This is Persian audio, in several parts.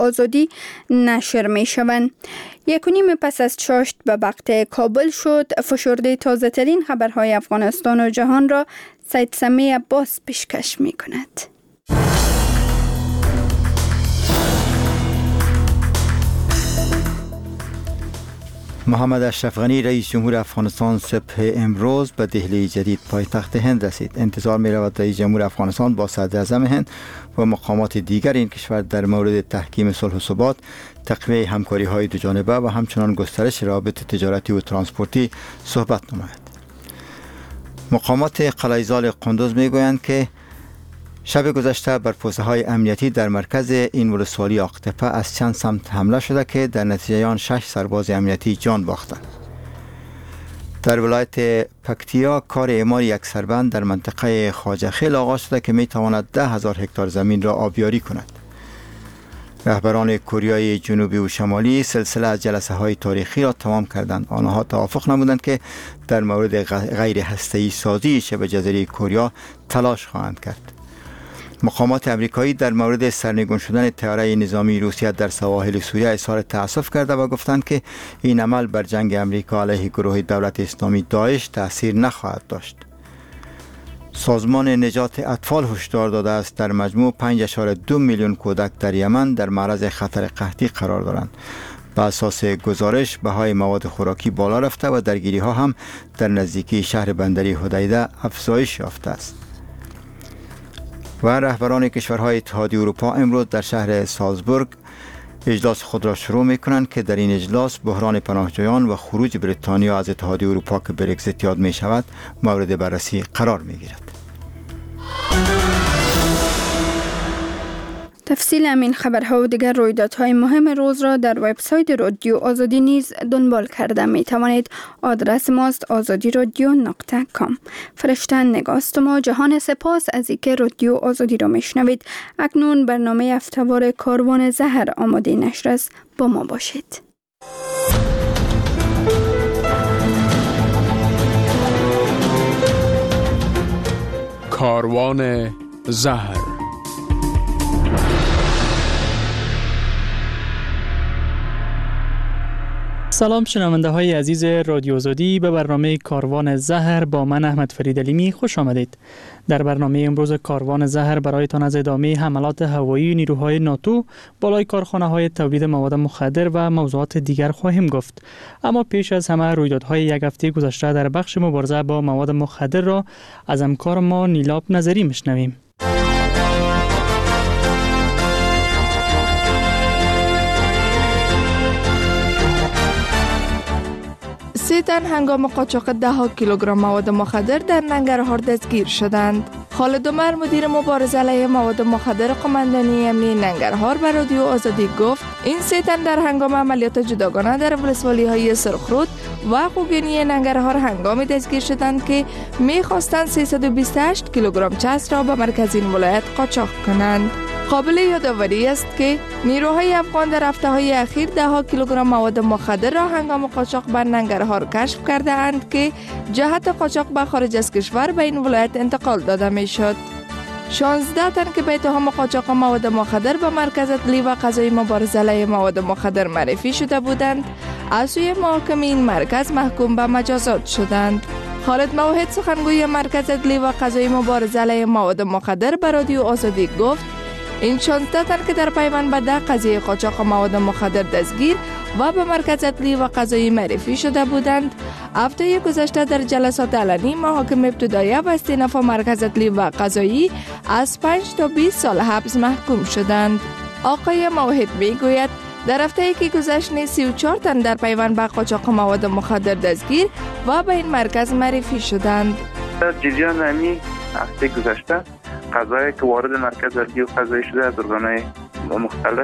آزادی نشر می شوند. 1.5 پس از چاشت به وقت کابل شد. فشرده تازه ترین خبرهای افغانستان و جهان را سید سمی عباس پیشکش می کند. محمد اشرف غنی رئیس جمهور افغانستان صبح امروز به دهلی جدید پایتخت هند رسید. انتظار می رود رئیس جمهور افغانستان با صدر اعظم هند و مقامات دیگر این کشور در مورد تحکیم صلح و ثبات، تقویت همکاری های دو جانبه و همچنان گسترش روابط تجارتی و ترانسپورتی صحبت نماید. مقامات قلعه‌زال قندوز می گویند که شب گذشته بر پوسته های امنیتی در مرکز این ولسوالی آقتپه از چند سمت حمله شده که در نتیجه آن 6 سرباز امنیتی جان باختند. در ولایت پکتیا کار اعمار یک سربند در منطقه خواجه خیل آغاز شده که می تواند 10,000 هکتار زمین را آبیاری کند. رهبران کره جنوبی و شمالی سلسله از جلسه های تاریخی را تمام کردند. آنها توافق نمودند که در مورد غیر هسته‌ای سازی شبه جزیره کره تلاش خواهند کرد. مقامات امریکایی در مورد سرنگون شدن طیاره نظامی روسیه در سواحل سوریه اظهار تأسف کرده و گفتند که این عمل بر جنگ امریکا علیه گروه دولت اسلامی داعش تأثیر نخواهد داشت. سازمان نجات اطفال هشدار داده است در مجموع 5.2 میلیون کودک در یمن در معرض خطر قحطی قرار دارند. بر اساس گزارش بهای مواد خوراکی بالا رفته و درگیری ها هم در نزدیکی شهر بندری حدیده افزایش یافته است. و رهبران کشورهای اتحادیه اروپا امروز در شهر سالزبورگ اجلاس خود را شروع می کنند که در این اجلاس بحران پناهجویان و خروج بریتانیا از اتحادیه اروپا که برگزیت یاد می شود مورد بررسی قرار می گیرد. تفصیل همین خبرها و دیگر رویدادهای مهم روز را در وبسایت رادیو آزادی نیز دنبال کرده می توانید. آدرس ماست azadiradyo.com. فرشته نگاست ما. جهان سپاس از اینکه رادیو آزادی را میشنوید. اکنون برنامه هفته‌وار کاروان زهر آماده نشر است. با ما باشید. کاروان زهر. سلام شنونده های عزیز رادیو آزادی، به برنامه کاروان زهر با من احمد فرید علیمی خوش آمدید. در برنامه امروز کاروان زهر برایتان از ادامه حملات هوایی نیروهای ناتو بالای کارخانه های تولید مواد مخدر و موضوعات دیگر خواهیم گفت. اما پیش از همه رویدادهای یک هفته گذشته در بخش مبارزه با مواد مخدر را از همکار ما نیلاب نظری میشنویم. 3 تن هنگام قاچاق 10 کیلوگرم مواد مخدر در ننگرهار دستگیر شدند. خالد عمر مدیر مبارزه علیه مواد مخدر قماندانی امنیتی ننگرهار به رادیو آزادی گفت این 3 تن در هنگام عملیات جداگانه در ولسوالی های سرخرود و خوگینی ننگرهار هنگام دستگیر شدند که می‌خواستند 328 کیلوگرم چسب را به مرکز این ولایت قاچاق کنند. قابل یادآوری است که نیروهای افغان در هفته‌های اخیر 10 کیلوگرم مواد مخدر را هنگام قاچاق به ننگرهار کشف کرده اند که جهت قاچاق به خارج از کشور به این ولایت انتقال داده می شد. 16 تن که به اتهام قاچاق مواد مخدر به مرکز عدلی و قضایی مبارزه علیه مواد مخدر معرفی شده بودند از سوی محاکمه این مرکز محکوم به مجازات شدند. خالد موحد سخنگوی مرکز عدلی و قضایی مبارزه علیه مواد مخدر به رادیو آزادی گفت این 16 تن که در پیوند به ده قضیه قاچاق مواد مخدر دستگیر و به مرکز عدلی و قضایی معرفی شده بودند هفته گذشته در جلسات علنی محاکم ابتدایی و استئناف مرکز عدلی و قضایی از 5 تا 20 سال حبس محکوم شدند. آقای موحد میگوید در هفته که گذشت 34 تن در پیوند به قاچاق مواد مخدر دستگیر و به این مرکز معرفی شدند. در جریان همین هفته گذشته قضایی که وارد مرکز عدلی و قضایی شده از ارگان‌های مختلف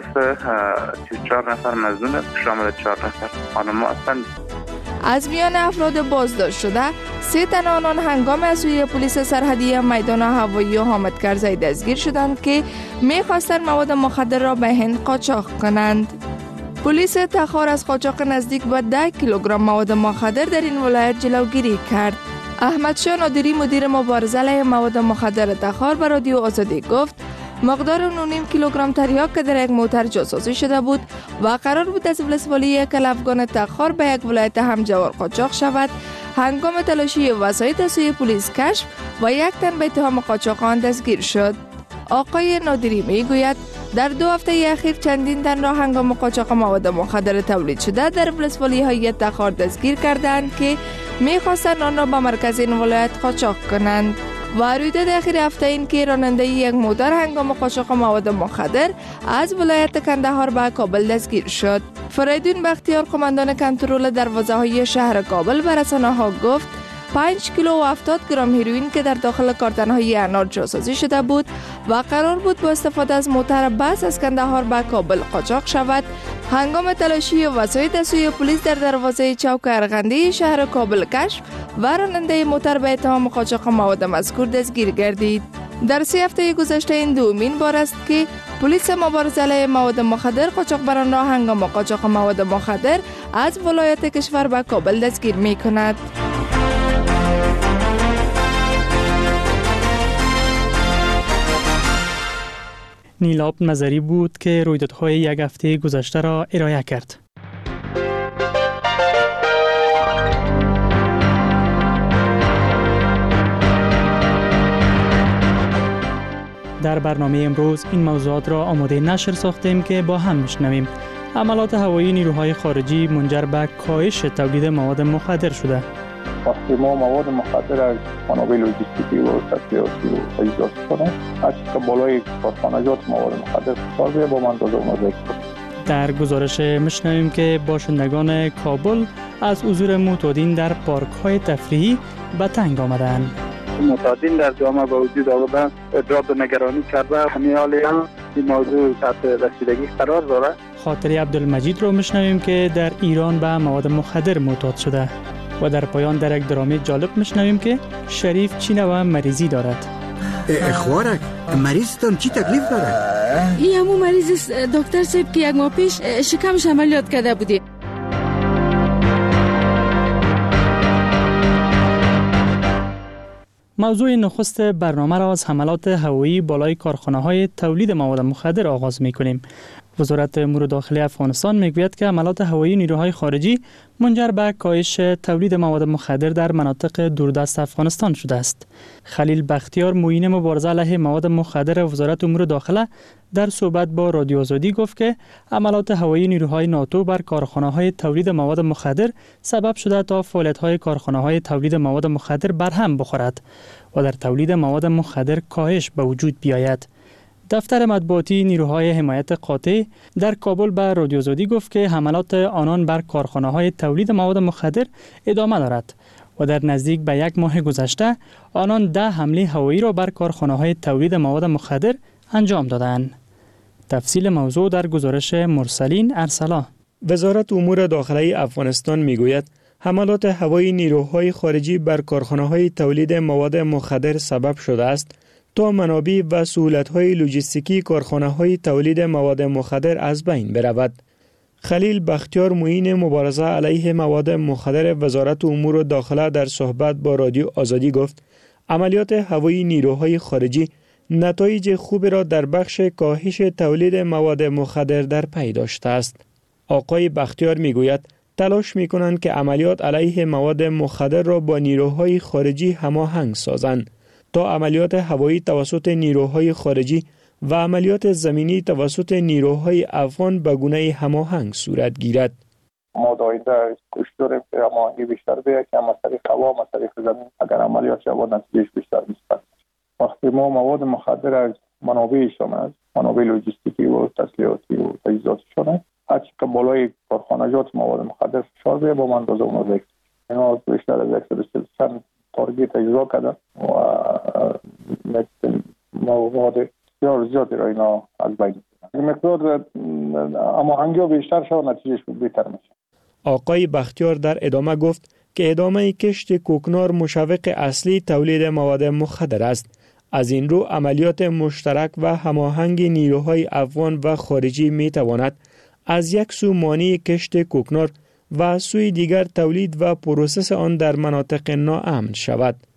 34 نفر مظنون شامل 4 نفر خانم هستند. از میان افراد بازداشت شده 3 تن آنان هنگام از سوی پلیس سرحدی میدان هوایی حامد کرزی دستگیر شدند که می‌خواستند مواد مخدر را به هند قاچاق کنند. پلیس تخار از قاچاق نزدیک به 10 کیلوگرم مواد مخدر در این ولایت جلوگیری کرد. احمد شاه نادری مدیر مبارزه علیه مواد مخدر تخار به رادیو آزادی گفت مقدار 9.5 کیلوگرم تریاک که در یک موتر جاسازی شده بود و قرار بود از ولسوالی یک افغان تخار به یک ولایت همجوار قاچاق شود، هنگام تلاشی وسایط از سوی پلیس کشف و یک تن به اتهام قاچاق آن دستگیر شد. آقای نادری میگوید در 2 هفته اخیر چندین تن را هنگام قاچاق مواد مخدر تولید شده در ولسوالی های تخار دستگیر کردند که میخواستند آن را به مرکز این ولایت قاچاق کنند. و رویداد اخیر هفته این که راننده یک موتر هنگام قاچاق مواد مخدر از ولایت کندهار به کابل دستگیر شد. فریدون بختیار، قماندان کنترل دروازه های شهر کابل، به رسانه‌ها گفت 5 کیلو و 70 گرم هیروئین که در داخل کارتن‌های انار جاسازی شده بود و قرار بود با استفاده از موتر بس از کندهار به کابل قاچاق شود، هنگام تلاشی وسایط از سوی پلیس در دروازه چوک ارغندی شهر کابل کشف و راننده موتر به اتهام قاچاق مواد مذکور دستگیر گردید. در 3 هفته گذشته این دومین بار است که پلیس مبارزه علیه مواد مخدر قاچاقبران را هنگام قاچاق مواد مخدر از ولایت کشور به کابل دستگیر می کند. نیلاب نظری بود که رویدادهای یک هفته گذشته را ارائه کرد. در برنامه امروز این موضوعات را آماده نشر ساختیم که با هم میشنویم. حملات هوایی نیروهای خارجی منجر به کاهش تولید مواد مخدر شده. وقتی ما مواد مخدر از منابع لوجستیکی و تسلیحاتی و تجهیزات کنیم، هرچی که بالای کارخانجات مواد مخدر فشار بیاید با اندازه اون در گزارش میشنویم که باشندگان کابل از حضور معتادین در پارک‌های تفریحی به تنگ آمدند. معتادین در جامعه با وجود آوردن ادراک و نگرانی کرده، همین حالی هم این موضوع تحت رسیدگی قرار داره. خاطره عبدالمجید رو میشنویم که در ایران به مواد مخدر معتاد شده و در پایان در یک درام جالب میشنویم که شریف چی نوع مریضی دارد. خوارک مریضتان چی تکلیف دارد؟ این همون مریض است دکتر صاحب که 1 ماه پیش شکمش عملیات کرده بودی. موضوع نخست برنامه را از حملات هوایی بالای کارخانه‌های تولید مواد مخدر آغاز می‌کنیم. وزارت امور داخلی افغانستان میگوید که حملات هوایی نیروهای خارجی منجر به کاهش تولید مواد مخدر در مناطق دوردست افغانستان شده است. خلیل بختیار، معین مبارزه علیه مواد مخدر وزارت امور داخله، در صحبت با رادیو آزادی گفت که حملات هوایی نیروهای ناتو بر کارخانه‌های تولید مواد مخدر سبب شده تا فعالیت‌های کارخانه‌های تولید مواد مخدر برهم بخورد و در تولید مواد مخدر کاهش به وجود بیاید. دفتر مطبوعاتی نیروهای حمایت قاطع در کابل به رادیو آزادی گفت که حملات آنان بر کارخانه‌های تولید مواد مخدر ادامه دارد و در نزدیک به 1 ماه گذشته آنان 10 حمله هوایی را بر کارخانه‌های تولید مواد مخدر انجام دادند. تفصیل موضوع در گزارش مرسلین ارسلا. وزارت امور داخلی افغانستان میگوید حملات هوایی نیروهای خارجی بر کارخانه‌های تولید مواد مخدر سبب شده است تا منابع و سهولت‌های لوجستیکی کارخانه‌های تولید مواد مخدر از بین برود. خلیل بختیار، معین مبارزه علیه مواد مخدر وزارت امور داخله، در صحبت با رادیو آزادی گفت عملیات هوایی نیروهای خارجی نتایج خوبی را در بخش کاهش تولید مواد مخدر در پی داشته است. آقای بختیار میگوید تلاش می‌کنند که عملیات علیه مواد مخدر را با نیروهای خارجی هماهنگ سازند تا عملیات هوایی توسط نیروهای خارجی و عملیات زمینی توسط نیروهای افغان به گونه هماهنگ صورت گیرد. ما دایده کوشش داریم که هماهنگی بیشتر بیاید که از طریق هوا و از طریق زمین اگر عملیات شود نتیجهش بیشتر می‌شود. وقتی ما مواد مخدر از منابعشان از منابع لوجستیکی و تسلیحاتی و تجهیزاتشان است، هرچی که بالای کارخانجات مواد مخدر فشار بیاید با اندازه اون ریخت. اینا بیشتر از 140 چند تارگت اجرا کردن و مواد بسیار زیادی را اینا از بین بردن. مقدار هماهنگی بیشتر شد نتیجهش بهتر میشه. آقای بختیار در ادامه گفت که ادامه کشت کوکنار مشوق اصلی تولید مواد مخدر است. از این رو عملیات مشترک و هماهنگ نیروهای افغان و خارجی می تواند از یک سو مانع کشت کوکنار و از سوی دیگر تولید و پروسس آن در مناطق ناامن شود.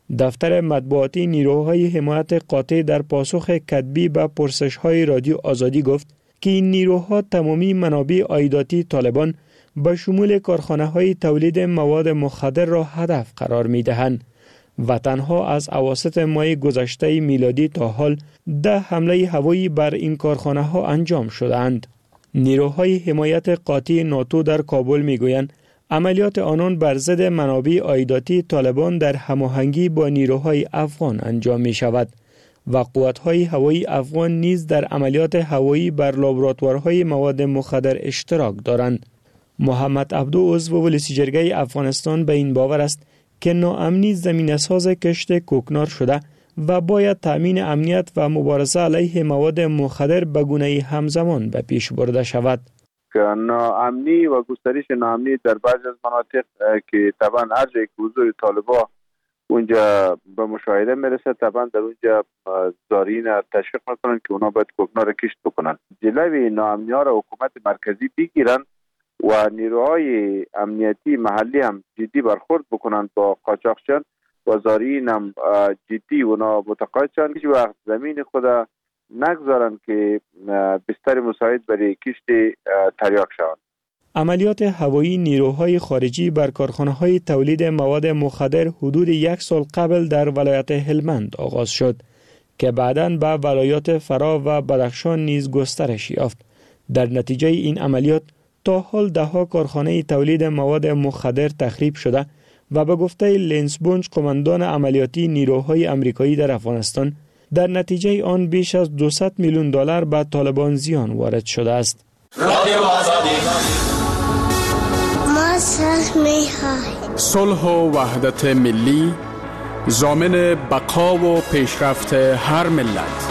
دفتر مطبوعاتی نیروهای حمایت قاطع در پاسخ کتبی به پرسش‌های رادیو آزادی گفت که این نیروها تمامی منابع عایداتی طالبان به شمول کارخانه‌های تولید مواد مخدر را هدف قرار می‌دهند و تنها از اواسط ماه گذشته میلادی تا حال 10 حمله هوایی بر این کارخانه‌ها انجام شدند. نیروهای حمایت قاطع ناتو در کابل می‌گویند عملیات آنان بر ضد منابع عایداتی طالبان در هماهنگی با نیروهای افغان انجام می‌شود و قوت‌های هوایی افغان نیز در عملیات هوایی بر لابراتوارهای مواد مخدر اشتراک دارند. محمد عبدو عضو ولسی جرگه افغانستان به این باور است که ناامنی زمینه‌ساز کشت کوکنار شده و باید تأمین امنیت و مبارزه علیه مواد مخدر به گونه‌ای همزمان به پیش برده شود. ناامنی و گسترش ناامنی در بعضی از مناطق که طبعا هر جایی که حضور طالبان اونجا به مشاهده میرسه، طبعا در اونجا زارین تشویق میکنن که اونا باید کوکنار را کشت بکنن. جلوی ناامنی ها را حکومت مرکزی بگیرن و نیروهای امنیتی محلی هم جدی برخورد بکنن با قاچاقچیان و زارین هم جدی اونا متقاعد شدن که وقت زمین خود نگذارن که بستر مساعد برای کشت تریاک شوند. عملیات هوایی نیروهای خارجی بر کارخانه‌های تولید مواد مخدر حدود 1 سال قبل در ولایت هلمند آغاز شد که بعداً به ولایات فرا و بدخشان نیز گسترش یافت. در نتیجه این عملیات تا حال 10 کارخانه تولید مواد مخدر تخریب شده و به گفته لنس بونج قماندان عملیاتی نیروهای آمریکایی در افغانستان در نتیجه آن بیش از $200 میلیون به طالبان زیان وارد شده است. صلح و وحدت ملی ضامن بقا و پیشرفت هر ملت.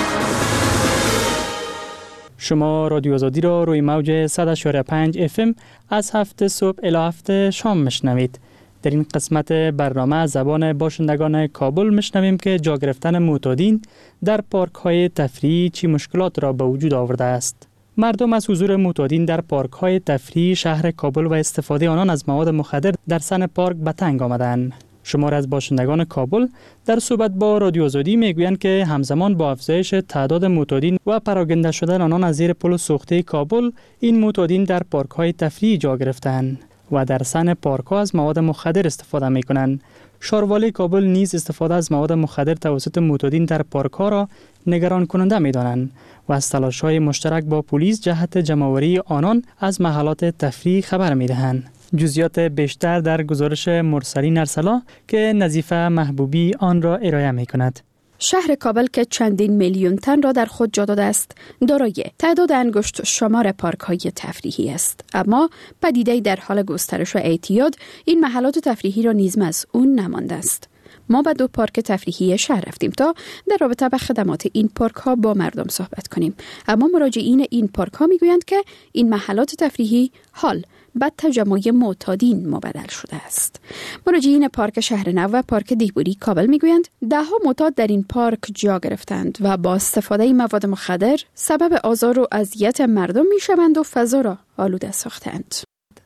شما رادیو آزادی را روی موج 100.5 FM از 7 صبح الی 7 شام میشنوید. در این قسمت برنامه از زبان باشندگان کابل میشنویم که جا گرفتن معتادین در پارک های تفریحی چی مشکلات را به وجود آورده است. مردم از حضور معتادین در پارک های تفریحی شهر کابل و استفاده آنان از مواد مخدر در سن پارک به تنگ آمدند. شمار از باشندگان کابل در صحبت با رادیو آزادی میگویند که همزمان با افزایش تعداد معتادین و پراگنده شدن آنان از زیر پل سوخته کابل، این معتادین در پارک های تفریحی جا گرفتند و در سن پارک ها از مواد مخدر استفاده می کنند. شاروالی کابل نیز استفاده از مواد مخدر توسط معتادین در پارک ها را نگران کننده می دانند و از تلاش های مشترک با پلیس جهت جمع‌آوری آنان از محلات تفریح خبر می دهند. جزئیات بیشتر در گزارش مرسلین ارسلا که نظیفه محبوبی آن را ارائه می کند. شهر کابل که چندین میلیون تن را در خود جا داده است، دارای تعداد انگشت شمار پارک‌های تفریحی است. اما پدیده‌ای در حال گسترش و اعتیاد این محلات تفریحی را نیز مسئول نمانده است. ما به 2 پارک تفریحی شهر رفتیم تا در رابطه با خدمات این پارک ها با مردم صحبت کنیم. اما مراجعین این پارک ها میگویند که این محلات تفریحی حال به تجمع معتادین مبدل شده است. مراجعین پارک شهر نو و پارک دیهبوری کابل میگویند 10 معتاد در این پارک جا گرفتند و با استفاده مواد مخدر سبب آزار و اذیت مردم میشوند و فضا را آلوده ساختند.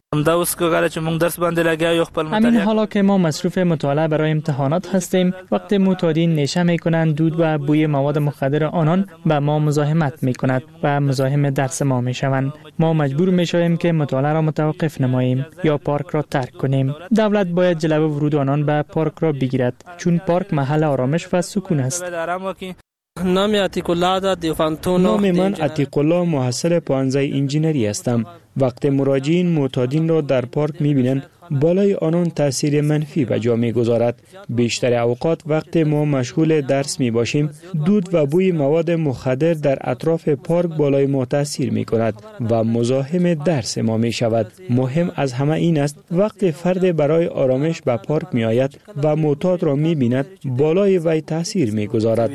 همین حالا که ما مصروف مطالعه برای امتحانات هستیم، وقت معتادین نشه میکنند، دود و بوی مواد مخدر آنان به ما مزاحمت میکند و مزاحم درس ما میشوند. ما مجبور میشویم که مطالعه را متوقف نماییم یا پارک را ترک کنیم. دولت باید جلوه ورود آنان به پارک را بگیرد، چون پارک محل آرامش و سکون است. نام من عتیق الله، محصل پانزه انجینری هستم. وقت مراجعین معتادین را در پارک می‌بینند، بالای آنان تاثیر منفی به جا می‌گذارد. بیشتر اوقات وقت ما مشغول درس می‌باشیم، دود و بوی مواد مخدر در اطراف پارک بالای ما تاثیر می‌کند و مزاحم درس ما می‌شود. مهم از همه این است وقت فرد برای آرامش به پارک می‌آید و معتاد را می‌بیند، بالای وی تاثیر می‌گذارد.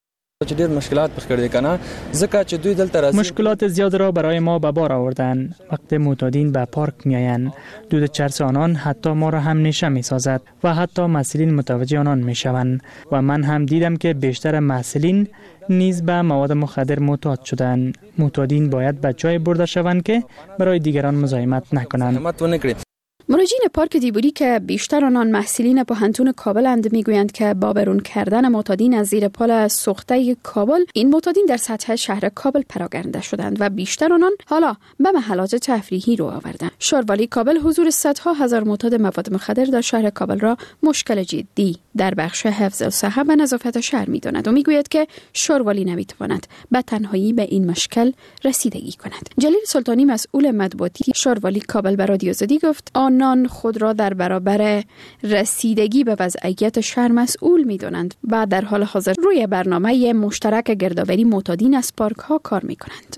مشکلات زیاد را برای ما به بار آوردند. وقت معتادین به پارک میآیند، دود چرس آنان حتی ما را هم نشه میسازد و حتی مسئولین متوجه آنان میشوند و من هم دیدم که بیشتر مسئولین نیز به مواد مخدر معتاد شدند. معتادین باید به جای برده شوند که برای دیگران مزاحمت نکنند. مراجعین پارک دیبوری که بیشتر آنان محصلین پوهنتون کابل اند میگویند که با برون کردن معتادین از زیر پل سوخته کابل، این معتادین در سطح شهر کابل پراگنده شدند و بیشتر آنان حالا به محلات تفریحی رو آوردند. شاروالی کابل حضور صدها هزار معتاد مواد مخدر در شهر کابل را مشکل جدی در بخش حفظ صحت و نظافت شهر می‌داند و میگوید که شاروالی نمی‌تواند به تنهایی به این مشکل رسیدگی کند. جلیل سلطانی مسئول مطبوعاتی شاروالی کابل به رادیو آزادی گفت آنان خود را در برابر رسیدگی به وضعیت شهر مسئول می‌دانند و در حال حاضر روی برنامه مشترک گردآوری معتادین از پارک‌ها کار می‌کنند.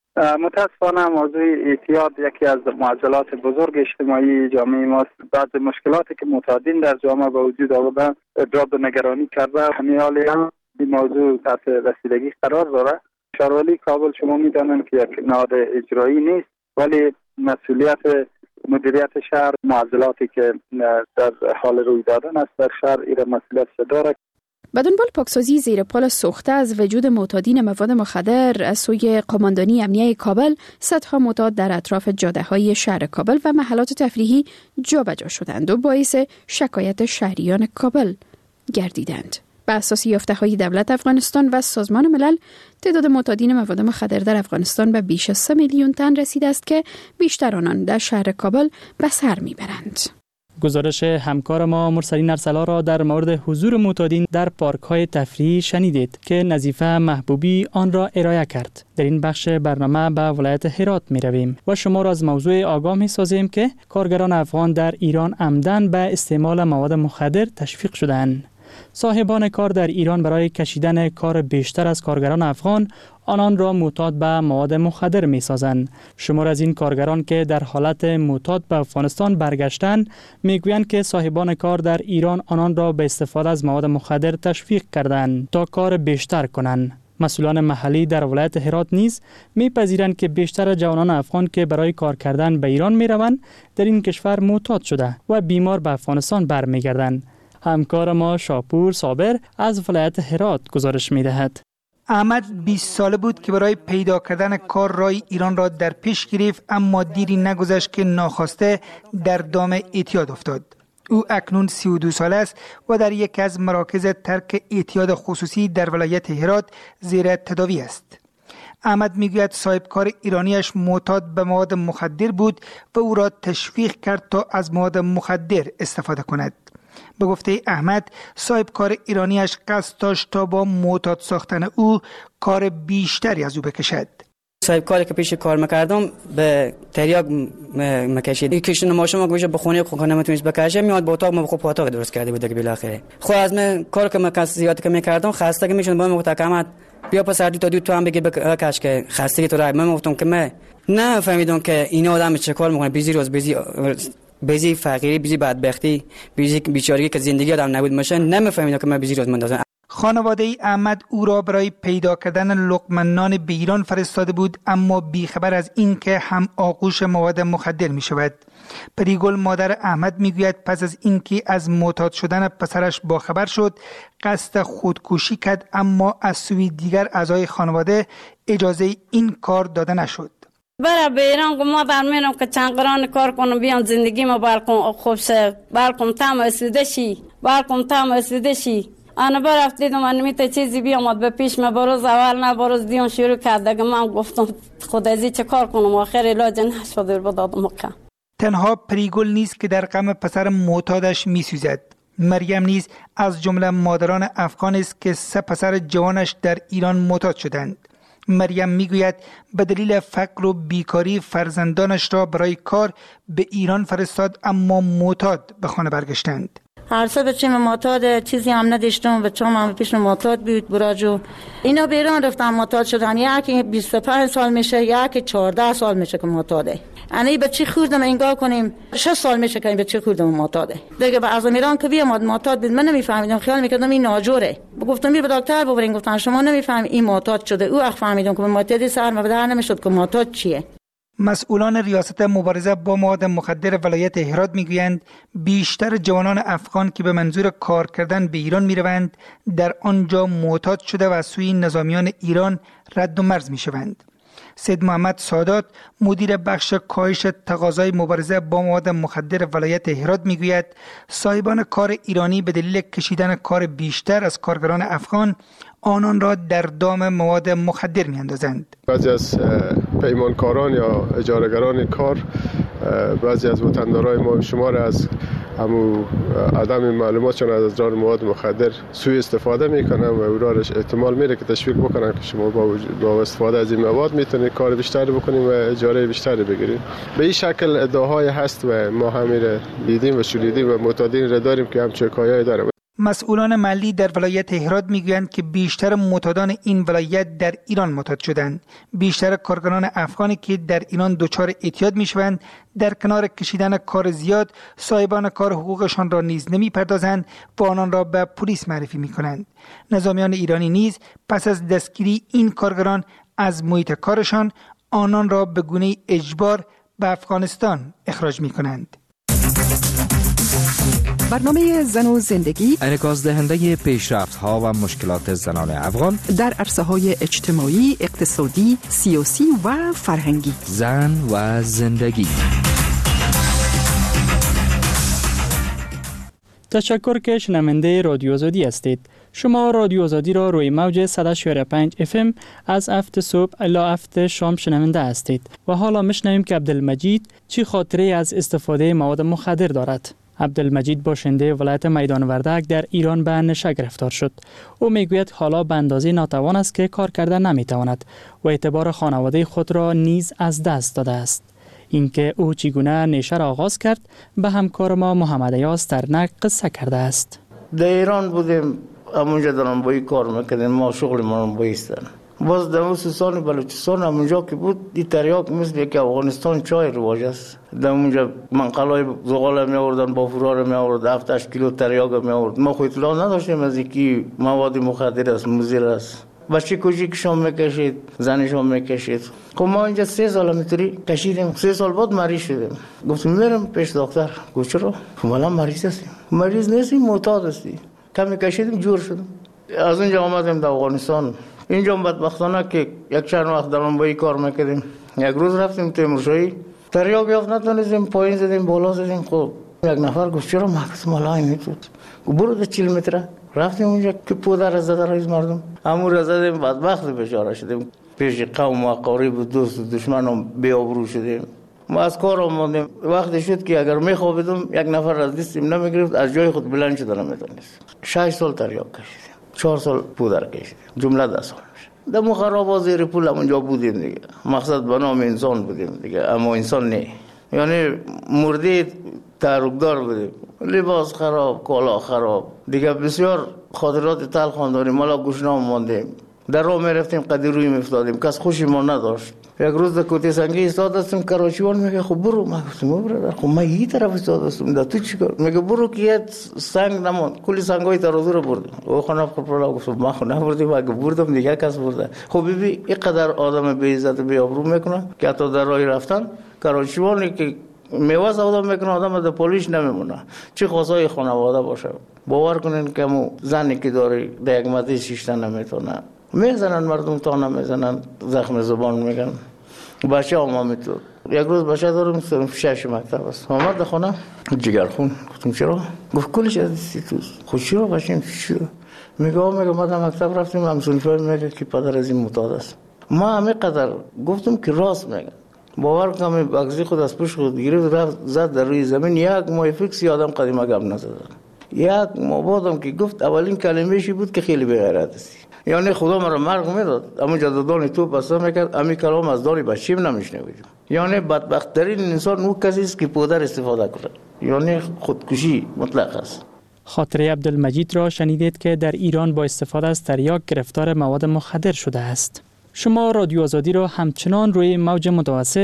متاسفانه موضوع اعتیاد یکی از معضلات بزرگ اجتماعی جامعه ماست. بعض مشکلاتی که معتادین در جامعه به وجود آوردن ادراک و نگرانی کرده. همین حالی هم این موضوع تحت رسیدگی قرار داره. شاروالی کابل شما می‌دانند که یک نهاد اجرایی نیست، ولی مسئولیت مدیریت شهر معضلاتی که در حال روی دادن است در شهر این مسئولیت داره. به دنبال پاکسازی زیر پل سوخته از وجود معتادین مواد مخدر از سوی قماندانی امنیه کابل، صدها معتاد در اطراف جاده‌های شهر کابل و محلات تفریحی جابجا شدند و باعث شکایت شهریان کابل گردیدند. به اساس یافته‌های دولت افغانستان و سازمان ملل، تعداد معتادین مواد مخدر در افغانستان به بیش از 3 میلیون تن رسیده است که بیشتر آنان در شهر کابل به سر میبرند. گزارش همکار ما مرسلین ارسلا را در مورد حضور معتادین در پارک‌های تفریحی شنیدید که نظیفه محبوبی آن را ارائه کرد. در این بخش برنامه به ولایت هرات می رویم و شما را از موضوع آگاه می سازیم که کارگران افغان در ایران عمدن به استعمال مواد مخدر تشویق شدند. صاحبان کار در ایران برای کشیدن کار بیشتر از کارگران افغان آنان را معتاد به مواد مخدر می سازند. شمار از این کارگران که در حالت معتاد به افغانستان برگشتند میگویند که صاحبان کار در ایران آنان را به استفاده از مواد مخدر تشویق کردند تا کار بیشتر کنند. مسئولان محلی در ولایت هرات نیز میپذیرند که بیشتر جوانان افغان که برای کار کردن به ایران میروند در این کشور معتاد شده و بیمار به افغانستان برمیگردند. همکار ما شاپور صابر از ولایت هرات گزارش می‌دهد. احمد 20 ساله بود که برای پیدا کردن کار راه ایران را در پیش گرفت، اما دیری نگذشت که ناخواسته در دام اعتیاد افتاد. او اکنون 32 ساله است و در یکی از مراکز ترک اعتیاد خصوصی در ولایت هرات زیر تداوی است. احمد میگوید صاحب کار ایرانیش معتاد به مواد مخدر بود و او را تشویق کرد تا از مواد مخدر استفاده کند. به گفته احمد، صاحب کار ایرانیش قصد داشت تا با معتاد ساختن او کار بیشتری از او بکشد. صاحب کاری که پیش کار میکردم به تریاک مکشید. این کشتن ماشین ما گوشه بخونه خونه نمیتونست بکشه، میاد با اتاق ما خوب اتاق درست کرده بود که بالاخره. خب از من کار که من زیاد که میکردم خسته که میشدم با من احمد بیا پسر تو هم بگی بکش که خستگی تو را. من گفتم که من نه فهمیدم که این آدم چه کار میکنه، بیزی روز بیزی فقیری، بیزی بدبختی، بیزی بیچارگی که زندگی آدم نبود باشه، نمیفهمیدم که من بیزی روز مندازم. خانواده ای احمد او را برای پیدا کردن لقمه نان به ایران فرستاده بود، اما بیخبر از این که هم آغوش مواد مخدر می شود. پریگل مادر احمد می گوید پس از اینکه از معتاد شدن پسرش باخبر شد قصد خودکشی کرد، اما از سوی دیگر اعضای خانواده اجازه این کار داده نشد. برای به ایران ما برمیرم که چند قران کار کنم بیان زندگی ما بالکن خوب شه، بالکن تام اسیده شی. انا برفت دیدم من میته چیزی بیامد به پیش ما بروز اول نه بروز دیون شروع کرد که من گفتم خود ازی چه کار کنم، آخر علاج نشد و دادم که. تنها پریگل نیست که در غم پسر معتادش میسوزد. مریم نیز از جمله مادران افغان است که 3 پسر جوانش در ایران معتاد شدند. مریم میگوید به دلیل فقر و بیکاری فرزندانش را برای کار به ایران فرستاد، اما معتاد به خانه برگشتند. هر سه بچه‌م معتاد، چیزی هم نداشتم، بچه‌م هم پیش معتاد بود براجو. اینا به ایران رفتن معتاد شدن، یکی 25 سال میشه، یکی 14 سال میشه که معتاده. یعنی بچه خوردم انگار کنیم 6 سال میشه که این بچه خوردم معتاده. دیگه از ایران که بیام معتاد بود، من نمیفهمیدم، خیال میکردم این ناجوره. گفتم بیا به دکتر ببرین، گفتن شما نمیفهمید این معتاد شده. او اخ فهمیدم که معتادی سر ما به در نمیشد که معتاد چیه. مسئولان ریاست مبارزه با مواد مخدر ولایت هرات میگویند بیشتر جوانان افغان که به منظور کار کردن به ایران میروند در آنجا معتاد شده و از سوی نظامیان ایران رد و مرز میشوند. سید محمد سادات مدیر بخش کاهش تقاضای مبارزه با مواد مخدر ولایت هرات میگوید صاحبان کار ایرانی به دلیل کشیدن کار بیشتر از کارگران افغان آنان را در دام مواد مخدر میاندازند. بعضی از پیمانکاران یا اجارهگران کار، بعضی از وطندارای ما شمار از همو عدم معلوماتشان از ادرار مواد مخدر سوء استفاده میکنن و او را احتمال میره که تشویق بکنن که شما با استفاده از این مواد میتونید کار بیشتری بکنید و اجاره بیشتری بگیرید. به این شکل ادعاهای هست و ما همین دیدیم و شنیدیم و معتادین را داریم که همچین کارهایی داره. مسئولان محلی در ولایت هرات میگویند که بیشتر معتادان این ولایت در ایران معتاد شدند. بیشتر کارگران افغانی که در ایران دچار اعتیاد میشوند در کنار کشیدن کار زیاد صاحبان کار حقوقشان را نیز نمیپردازند و آنان را به پلیس معرفی میکنند. نظامیان ایرانی نیز پس از دستگیری این کارگران از محیط کارشان آنان را به گونه اجبار به افغانستان اخراج میکنند. برنامه زن و زندگی انعکاس دهنده پیشرفت‌ها و مشکلات زنان افغان در عرصه‌های اجتماعی، اقتصادی، سیاسی و فرهنگی. زن و زندگی. تشکر که شنونده رادیو آزادی هستید. شما رادیو آزادی را روی موج 100.5 FM از 7 صبح الی 7 شام شنونده هستید و حالا میشنویم که عبدالمجید چی خاطره از استفاده مواد مخدر دارد. عبدالمجید باشنده ولایت میدان وردک در ایران به نشه گرفتار شد. او میگوید حالا به اندازه ناتوان است که کار کردن نمیتواند و اعتبار خانواده خود را نیز از دست داده است. اینکه او چگونه نشه را آغاز کرد به همکار ما محمد ایاز ترنک قصه کرده است. در ایران بودیم، همونجا دارم با این کار میکردیم، ما شغل ما بایستن. باز در سوسان بلوچستان همونجا که بود این تریاک مثل که افغانستان چای رواج است. در اونجا منقلای زغال می آوردن، بافورا می آورد، 7-8 کیلو تریاک می آورد. ما خو اطلاع نداشتیم از اینکه مواد مخدر است، مضر است. بچه کوچیکشون میکشید، زنشون میکشید. خب ما اینجا 3 سال میتونی کشیدیم. 3 سال بعد مریض شدیم. گفتم میرم پیش دکتر. گفت چرا؟ خب الان مریض هستیم. مریض نیستیم، معتاد هستی. کمی کشیدیم جور شدیم. از اونجا آمدیم در افغانستان. اینجا بدبختانه که یک چند وقت دارم با این کار میکردیم. یک روز رفتیم تیمورشاهی، تریاک یافت نتونستیم، پایین زدیم، بالا زدیم. خب یک نفر گفت چرا مکس مالای میتود؟ برو ده 40 متر. رفتیم اونجا که پودر زده رئیس مردم. همون را زدیم، بدبخت بیچاره شدیم. پیش قوم و اقارب و دوست و دشمنم بی آبرو شدیم. ما از کار آمدیم. وقتی شد که اگر میخوابیدم یک نفر از دستم نمیگرفت، از جای خود بلند شدن نمیتونست. 6 سال تریاک کشیدیم. 4 سال پودر کشیدیم. جمله 10 سال میشه. در مخربات زیر پول اونجا بودیم دیگه. مقصد به نام انسان بودیم دیگه، اما انسان نه. یعنی مردی تحرکدار بودیم. لباس خراب، کالا خراب. دیگه بسیار خاطرات تلخ داریم. مالا گوشنام ماندیم. در راه میرفتیم قدی روی میافتادیم. کس خوشی ما نداشت. یک روز در کوتی سنگی ایستادم، کراچیوان میگه خب برو. من گفتم برادر خب من این طرف ایستادم، در تو چیکار؟ میگه برو که یه سنگ نموند. کلی سنگای ترازو رو بردم. او خانم خپلا گفت من خو نبردم، اگه بردم دیگه کس برده. خب ببین اینقدر آدم بی عزت بی آبرو میکنه که حتی در راه رفتن کراچیوانی که میوه سودا میکنه آدم در پلیس نمیمونه. چه خاصای خانواده باشه. باور کنین که مو زنی که داره در یک مدی شیشتن نمیتونه. میزنن مردم تا نمیزنن، زخم زبان میگن. بچه هم میتود. یک روز بچه دارم 6 مکتب است. آمد خونه جگرخون. گفتم چرا؟ گفت کلش از استیتوس. خود چرا بچیم چی؟ میگه ما در مکتب رفتیم، همسنفای میگه که پدر از این معتاد است. ما همه قدر گفتم که راست میگن. باور کنم بغزی خود از پشت خود گرفت رفت زد در روی زمین. یک ماه فیکس آدم قدیمه گپ نزد. یک ماه بعدم که گفت اولین کلمه‌شی بود که خیلی بی‌غیرت هستی. یعنی خدا مرا مرگ میداد، اما جدادان تو پسا میکرد، امی کلام از دانی بچیم نمیشنویدیم. یعنی بدبخت‌ترین انسان اون کسی است که پودر استفاده کنه. یعنی خودکشی مطلق است. خاطره عبدالمجید را شنیدید که در ایران با استفاده از تریاک گرفتار مواد مخدر شده است. شما رادیو آزادی را همچنان روی موج متوسط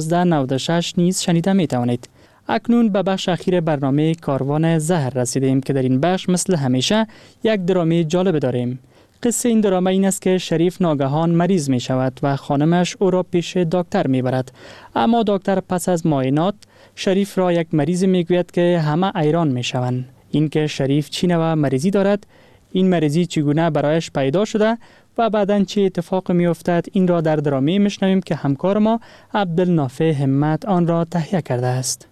1296 نیز شنیده می توانید. اکنون به بخش اخیر برنامه کاروان زهر رسیدیم که در این بخش مثل همیشه یک درامی جالب داریم. قصه این درامه این است که شریف ناگهان مریض می شود و خانمش او را پیش دکتر می برد. اما دکتر پس از معاینات شریف را یک مریض می گوید که همه ایران می شوند. این که شریف چی نوع مریضی دارد، این مریضی چگونه برایش پیدا شده و بعداً چه اتفاق می افتد این را در درامه میشنویم که همکار ما عبدالنافع همت آن را تهیه کرده است.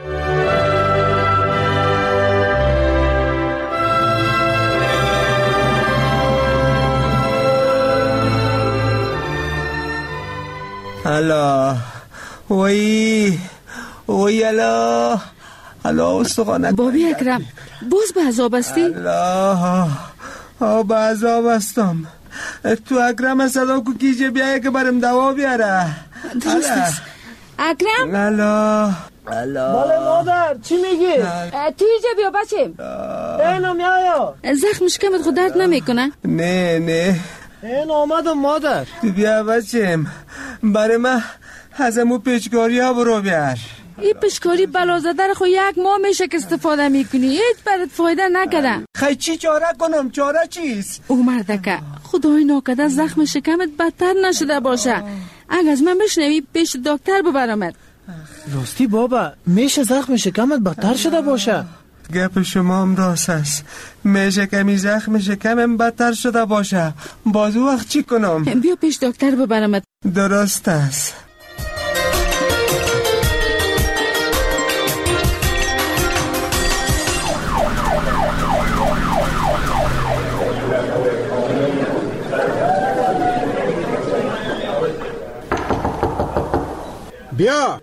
الا وی الا استخوانک بابی اکرم باز به عذاب هستی؟ الا به عذاب هستم. تو اکرم صدا کو کیجه بیایه که برم دوا بیاره. درست است اکرم؟ الا بله مادر چی میگی؟ تو اینجا بیا بچه. اینو میایا زخم شکمت خود درد نمیکنه؟ نه این آمدم مادر. تو بیا بچم برای من از امو پیچکاری ها برو بیار. این پیچکاری بلازده خو 1 ماه میشه که استفاده میکنی، هیچ برات فایده نکده. خیلی چی چاره کنم؟ چاره چیست؟ او مردکه خدای ناکده زخم شکمت بدتر نشده باشه. اگه از من بشنوی پیش دکتر ببرمت. راستی بابا میشه زخم شکمت بدتر شده باشه؟ گپ شما هم راست است. میشه کمی زخم شکمم بدتر شده باشه. باز وقت چی کنم؟ بیا پیش دکتر ببرمت. درست است. بیا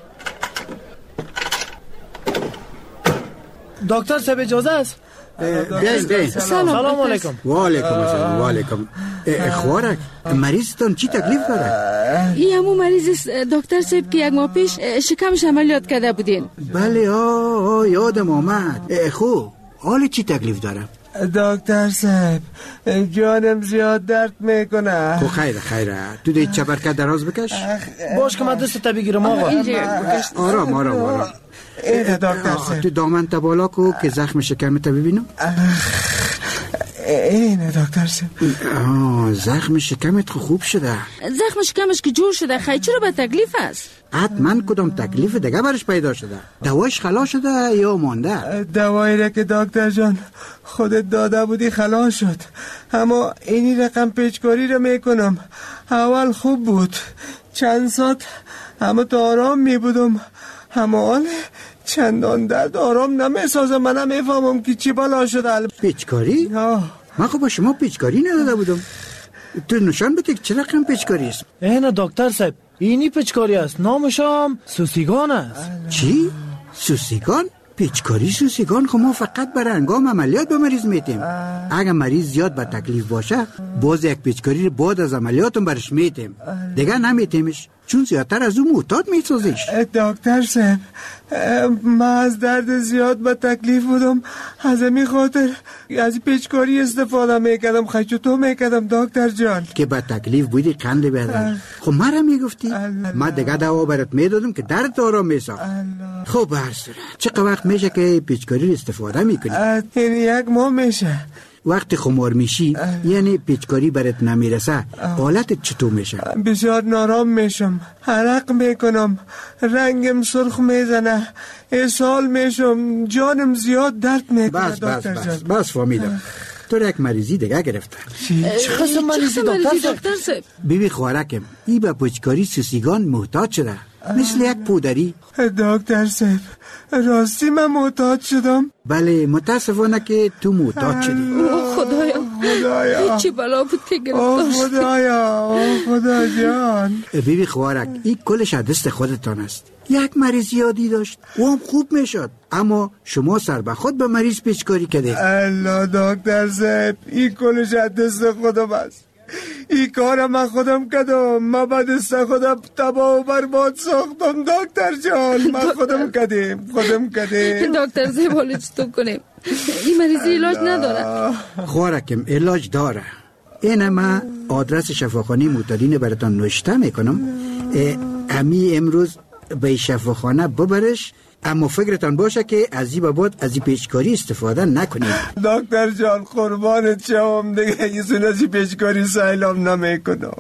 دکتر صاحب اجازه است؟ بیاین. سلام علیکم. و علیکم السلام. و علیکم. خوارک مریضتان چی تکلیف داره؟ این همون مریض است دکتر صاحب که 1 ماه پیش شکمش عملیات کرده بودین. بله یادم آمد. خوب حال چی تکلیف داره؟ دکتر صاحب جانم زیاد درد میکنه. خب خیره تو دیگه چبرکت دراز بکش. باش که من دست بگیرم آقا. آرام. دکتر صاحب تو دامن بالا کو که زخم شکمت ببینم. اینه دکتر صاحب. زخم شکمت خوب شده. زخم شکمش که جور شده خیلی چرا به تکلیف است؟ حتما کدام تکلیف دیگه برش پیدا شده؟ دوایش خلاص شده یا مانده؟ دوایی را که دکتر جان خودت داده بودی خلاص شد، اما اینی رقم پیچکاری را میکنم. اول خوب بود، چند ساعت همه تو آرام میبودم، اما حال چندان درد آرام نمیسازم. من نمیفهمم که چی بلا شده. پیچکاری؟ من خب با شما پیچکاری نداده بودم. تو نشان بده که چه رقم پیچکاری است. اینه دکتر صاحب اینی پیچکاری است، نامش هم سوسیگان است. چی؟ سوسیگان؟ پیچکاری سوسیگان خب ما فقط برای هنگام عملیات به مریض میتیم. اگر مریض زیاد به تکلیف باشه باز یک پیچکاری بعد از عملیاتم برش میتیم، دیگه نمیتیمش چون زیادتر از اون معتاد میسازیش. دکتر صاحب من از درد زیاد به تکلیف بودم، از این خاطر از پیچکاری استفاده میکردم. خیلی تو میکردم دکتر جان که به تکلیف بودی قند بیادن. خب مرا میگفتی من دیگه دوا برات میدادم که درد آرام میساخت. خب برسونه چه وقت میشه که پیچکاری استفاده میکنی؟ این 1 ماه میشه. وقتی خمار میشی یعنی پیچکاری برات نمیرسه حالتت چطور میشه؟ بسیار نارام میشم، عرق میکنم، رنگم سرخ میزنه، اسهال میشم، جانم زیاد درد میکنه. بس فهمیدم. تو یک مریضی دیگه گرفته. چه قسم مریضی دکتر صاحب؟ بیبی خوارکم ای به پیچکاری سوسیگان محتاج شده، مثل یک پودری. دکتر صاحب راستی من محتاج شدم؟ بله متاسفانه که تو محتاج شدی. خدایا چی بلا بود که گرفتار شدی. خدا جان. بیبی خوارک این کلش دست خودتان است. یک مریض یادی داشت و هم خوب میشد، اما شما سر به خود به مریض پیچکاری کردید. الله دکتر صاحب این کلش دست خودم است. این کار من خودم کردم. من به دست خودم تباه و برباد ساختم دکتر جان. من خودم کردم. دکتر صاحب حالا چطور کنیم؟ این مریضی علاج نداره؟ خوارکم علاج داره. این من آدرس شفاخانه معتادین براتان نوشته میکنم. امی امروز به شفاخانه ببرش، اما فکرتان باشه که از این بعد از این پیچکاری استفاده نکنید. دکتر جان قربانت شوم، دیگه ایزون از این پیچکاری سایلام نمیکنم.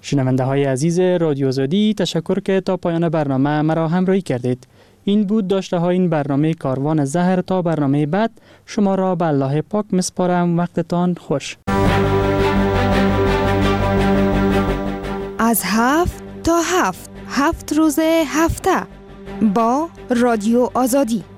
شنونده های عزیز رادیو آزادی، تشکر که تا پایان برنامه مرا همراهی کردید. این بود داشته های این برنامه کاروان زهر. تا برنامه بعد شما را به الله پاک مسپارم. وقتتان خوش. از 7 تا 7 روز هفته با رادیو آزادی.